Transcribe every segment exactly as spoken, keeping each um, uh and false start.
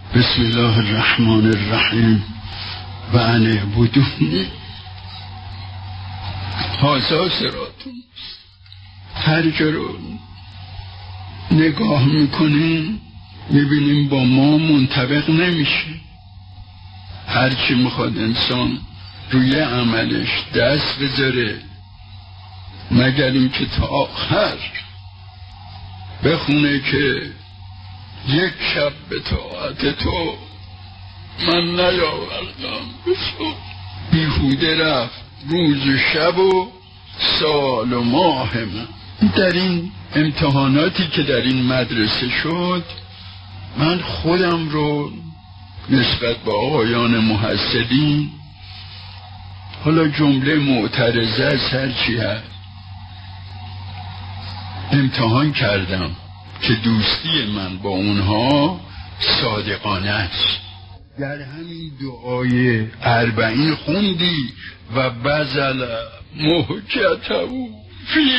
بسم الله الرحمن الرحیم و ان اعبدونی هذا صراطم. هر جا رو نگاه میکنیم میبینیم با ما منطبق نمیشه. هرچی میخواد انسان روی عملش دست بذاره مگر این که تا آخر بخونه که یک شب به طاعت تو من نیاوردم بسو بیهوده رفت روز و شب و سال و ماه من. در این امتحاناتی که در این مدرسه شد من خودم رو نسبت به آقایان محسدین، حالا جمله معترضه از هرچی هست، امتحان کردم که دوستی من با اونها صادقانه است. در همین دعای اربعین خوندی و بذل محجته فی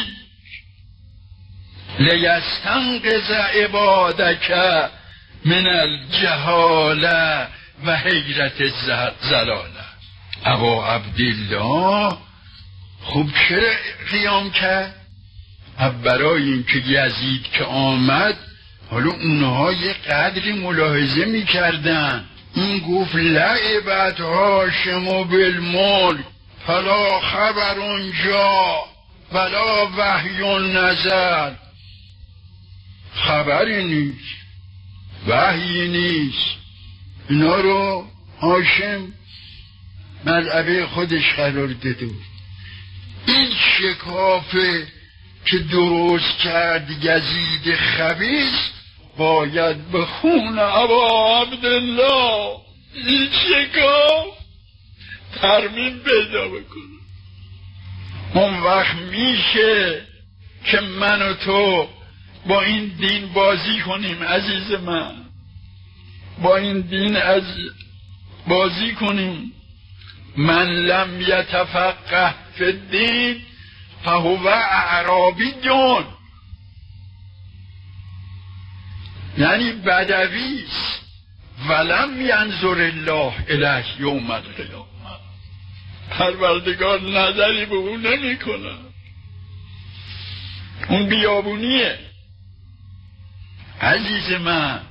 لیستنقذ عبادک من الجهاله و حیرت الضلاله. ابا عبدالله خوب چرا قیام کرد؟ برای اینکه یزید که آمد حالا اونها یه قدری ملاحظه میکردن. این گفت لعبت هاشم و بالملک فلا خبر اونجا ولا وحی نزل. خبری نیست، وحی نیست. اینا رو هاشم مذهب خودش قرار داده. این شکافه که درست کرد یزید خبیث باید به خون ابا عبدالله این شکاف ترمیم پیدا بکنه. اون وقت میشه که من و تو با این دین بازی کنیم عزیز من، با این دین از بازی کنیم. من لم یتفقه فی الدین فهو اعرابی جون، یعنی بدویست ولم ینظر الله الیه یوم القیامه. پروردگار نظری به اون نمی کنه، اون بیابونیه. عزیز من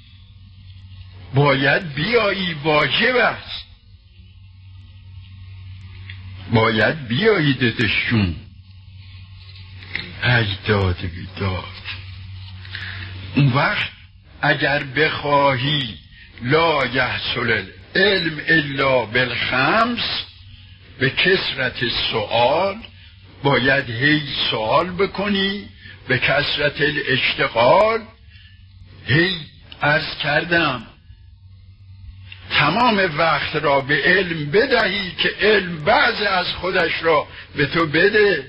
باید بیایی، واجب است، باید بیایی دتشون اجداد بیداد. اون وقت اگر بخواهی لا یحصل العلم الا بالخمس، به کثرت سؤال باید هی سؤال بکنی، به کثرت الاشتغال. هی عرض کردم تمام وقت را به علم بدهی که علم بعض از خودش را به تو بده.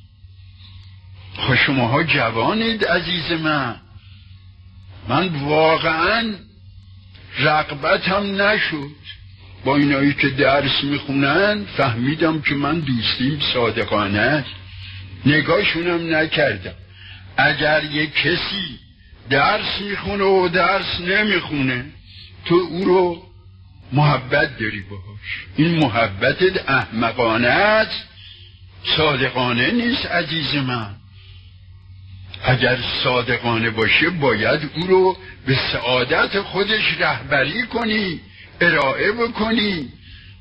خب شماها جوانید عزیز من، من واقعا رغبتم نشد با اینایی که درس میخونن. فهمیدم که من دوستیم صادقانه است، نگاهشونم نکردم. اگر یک کسی درس میخونه و درس نمیخونه تو او رو محبت داری باش، این محبتت احمقانه است، صادقانه نیست عزیز من. اگر صادقانه باشه باید او رو به سعادت خودش رهبری کنی، ارائه بکنی،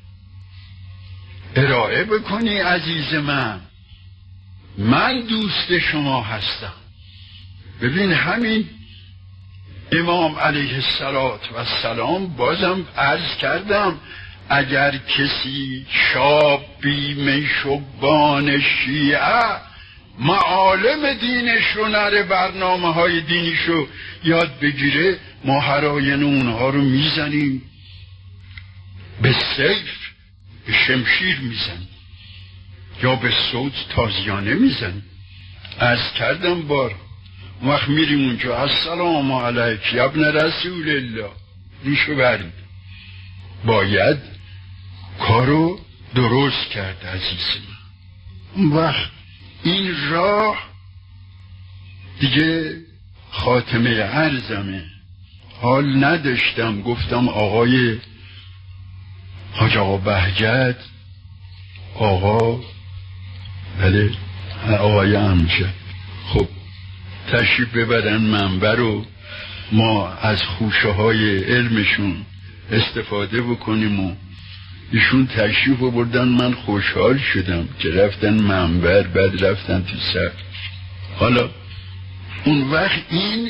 ارائه بکنی عزیز من. من دوست شما هستم. ببین همین امام علیه السلام بازم عرض کردم اگر کسی شابی من شبان شیعه معالم دینش رو نره، برنامه های دینش رو یاد بگیره، ما هراین اونها رو میزنیم، به سیف به شمشیر میزنیم یا به صوت تازیانه میزنیم. عرض کردم بار وقت میریم اونجا السلام علیک یا ابن رسول الله ریشو برید. باید کارو درست کرد عزیز من. اون وقت این راه دیگه خاتمه عرضمه. حال نداشتم، گفتم آقای حاج آقا بهجت، آقا بله آقای امجد، خب تشریف ببرن منبر رو ما از خوشه های علمشون استفاده بکنیم. و ایشون تشریف بردن، من خوشحال شدم که رفتن منبر، بعد رفتن تو سر. حالا اون وقت این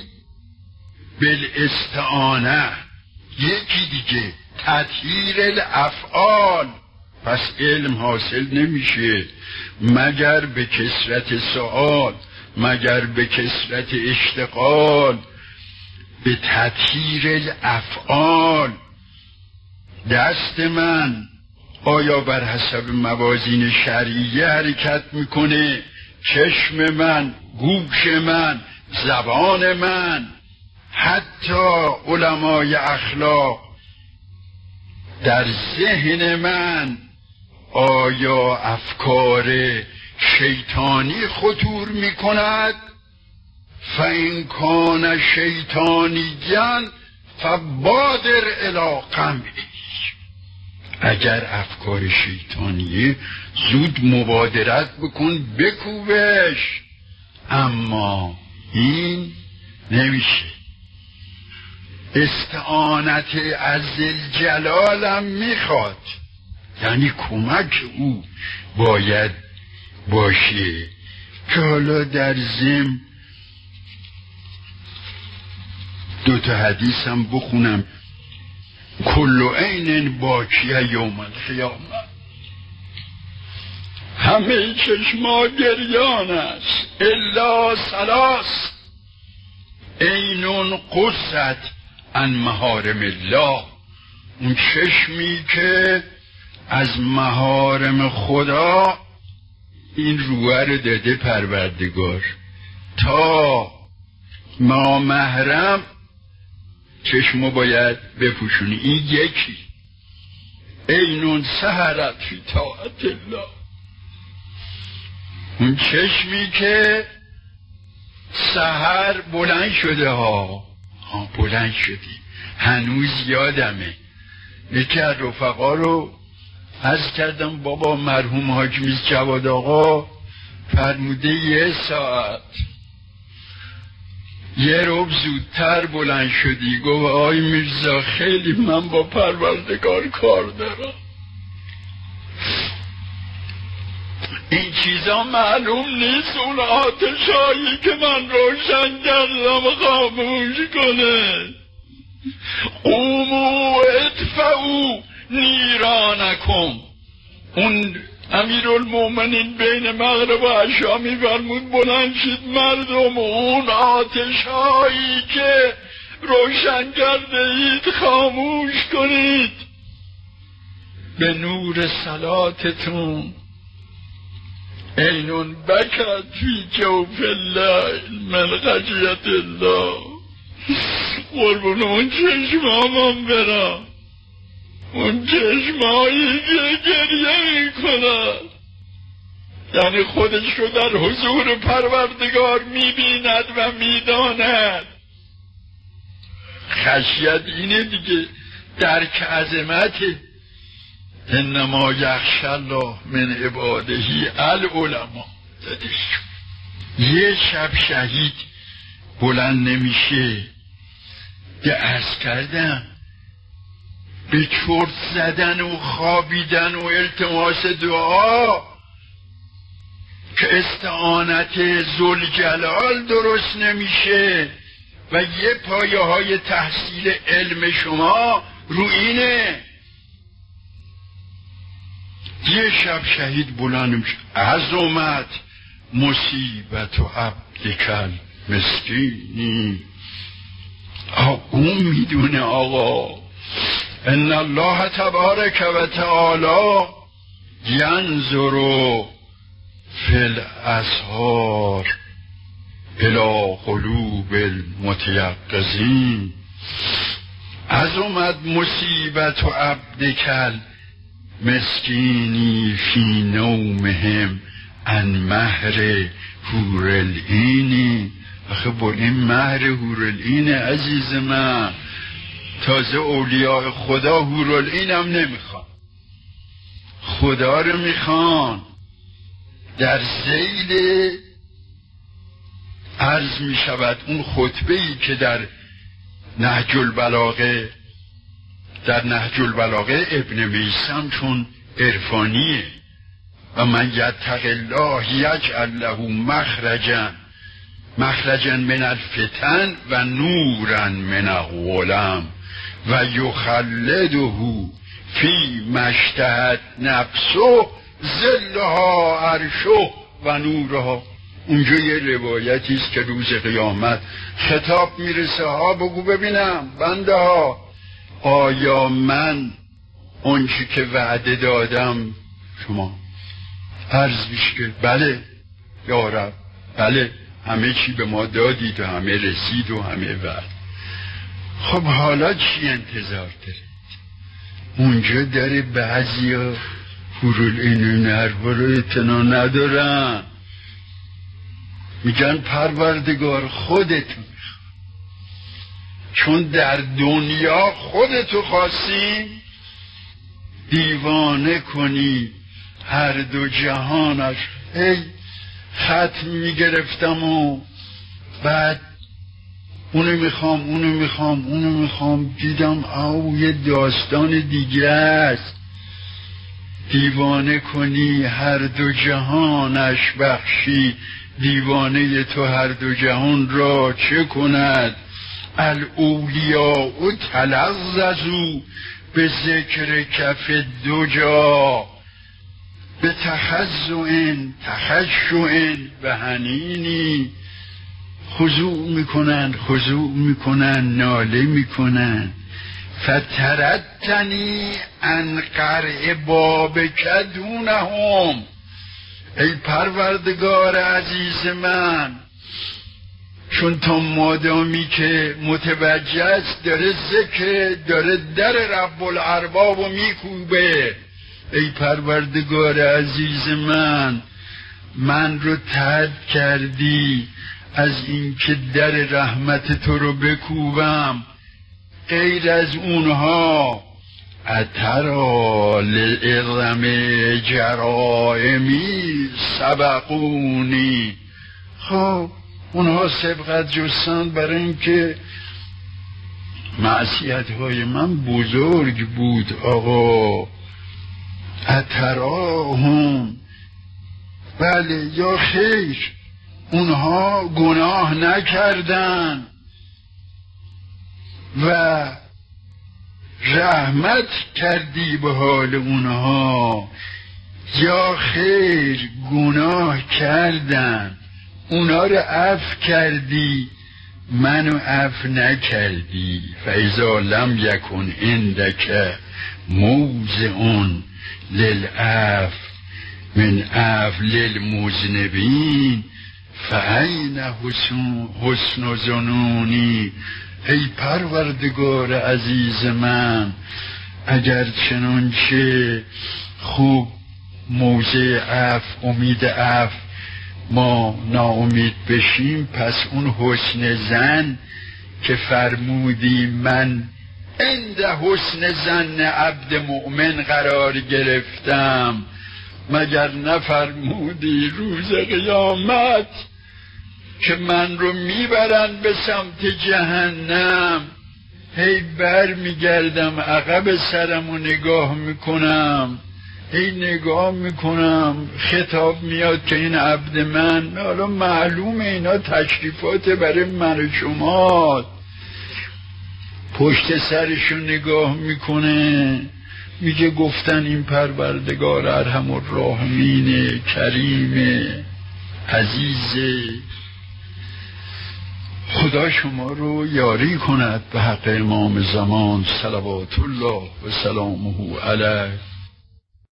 بالاستعانه، یکی دیگه تطهیر الافعال. پس علم حاصل نمیشه مگر به کثرت سؤال، مگر به کثرت اشتغال به تطهیر الافعال. دست من آیا بر حسب موازین شرعیه حرکت میکنه؟ چشم من، گوش من، زبان من، حتی علمای اخلاق در ذهن من آیا افکار شیطانی خطور میکند؟ فإن کان شیطانیاً فبادر الی قمعه. اگر افکار شیطانیه زود مبادرت بکن بکوبش. اما این نمیشه. استعانت عزالجلالم میخواد، یعنی کمک او باید باشه. که حالا در ضمن دو تا حدیث هم بخونم. کل عین باکیه یوم القیامه، همه چشما گریان است الا ثلاث، عین قصت عن محارم الله. اون چشمی که از محارم خدا این روح رو داده پروردگار، تا ما محرم چشمو باید بپوشونی. این یکی. عینون سهرت فی طاعت الله، اون چشمی که سحر بلند شده ها ها بلند شدی. هنوز یادمه یکی از رفقا رو عرض کردم بابا مرحوم حاج میز جواد آقا فرموده یه ساعت یه روب زودتر بلند شدی. گفت آی میرزا خیلی من با پروردگار کار دارم. این چیزا معلوم نیست. اون آتشایی که من روشن کردم خاموش کنه. قوموا ادفعوا نیرانکم. اون امیرالمومنین بین مغرب و عشا می‌فرمود بلند شید مردم، اون آتش‌هایی که روشن کرده اید خاموش کنید به نور صلاتتون. عینون بکت فی جوف الله من خشیت الله. قربون اون چشمامم برم، اون چشمایی که گریه میکند، یعنی خودش رو در حضور پروردگار میبیند و میداند. خشیت اینه دیگه، درک عظمته. انما یخشی الله من عباده العلماء. یه شب شهید بلند نمیشه. ده عرض کردم به چرت زدن و خوابیدن و التماس دعا که استعانت ذوالجلال درست نمیشه و یه پایه های تحصیل علم شما رو اینه. یه شب شهید بلند میشه. عظمت مصیبت و عبدکل مسکینی. اون میدونه آقا ان الله تبارک و تعالی ینظر فی الاسحار الی قلوب المتیقظین. عظمت مصیبت و عبدکل مسکینی فی نومهم عن مهر حور العینی. آخه با این مهر حور العین عزیز من تازه اولیاء خدا حورالعین هم نمیخوان، خدا رو میخوان. در ذیل عرض میشود اون خطبه‌ای که در نهج البلاغه در نهج البلاغه ابن میثم چون عرفانیه و من یتق الله یجعل له مخرجا مخرجا من الفتن و نورا من الظلم و یخلده فی مشتهت نفسه ظلها عرشه و نورها. اونجا یه روایتی است که روز قیامت خطاب میرسه، ها بگو ببینم بنده ها، آیا من اون چی که وعده دادم شما؟ عرض میشه که بله یا رب، بله همه چی به ما دادید و همه رسید و همه وعد. خب حالا چی انتظار دارید؟ اونجا داره بعضی ها حورالعین حرفا رو اعتنا ندارن، میگن پروردگار خودتون، چون در دنیا خودتو خواستیم دیوانه کنی هر دو جهانش. هی ختم میگرفتم و بعد اونو میخوام اونو میخوام اونو میخوام دیدم او یه داستان دیگه است. دیوانه کنی هر دو جهانش بخشی، دیوانه تو هر دو جهان را چه کند؟ الاولیاء تلظظوا به ذکر کف دو جا به تخضع تخشع و حنینی. خضوع میکنن خضوع میکنن ناله میکنن. فترتنی ان قرع بابک دونهم، ای پروردگار عزیز من، چون تا مادامی که متوجه است داره ذکر، داره در رب الاربابو میکوبه، ای پروردگار عزیز من، من رو ترد کردی از این که در رحمت تو رو بکوبم. غیر از اونها اترا لعظم جرائمی سبقونی. خب اونها سبقت جستند برای اینکه معصیت های من بزرگ بود. آقا اتراهم، بله یا خیر، اونها گناه نکردن و رحمت کردی به حال اونها، یا خیر گناه کردن اونا رو عفو کردی منو عفو نکردی. فاذا لم یکن عندک موضع للعفو من عفو للمذنبین فأین حسن ظنونی. ای پروردگار عزیز من، اگر چنانچه خوب موضع عفو، امید عفو ما ناامید بشیم، پس اون حسن زن که فرمودی من عند حسن زن عبد مؤمن قرار گرفتم، مگر نفرمودی روز قیامت که من رو میبرن به سمت جهنم؟ هی بر میگردم عقب سرم و نگاه میکنم، هی نگاه میکنم، خطاب میاد که این عبد من، حالا معلومه اینا تشریفات برای من و شما، پشت سرشو نگاه میکنه، میگه گفتن این پروردگار ارحم الراحمین، کریم، عزیز. خدا شما رو یاری کند به حق امام زمان صلوات الله و سلامه علیه.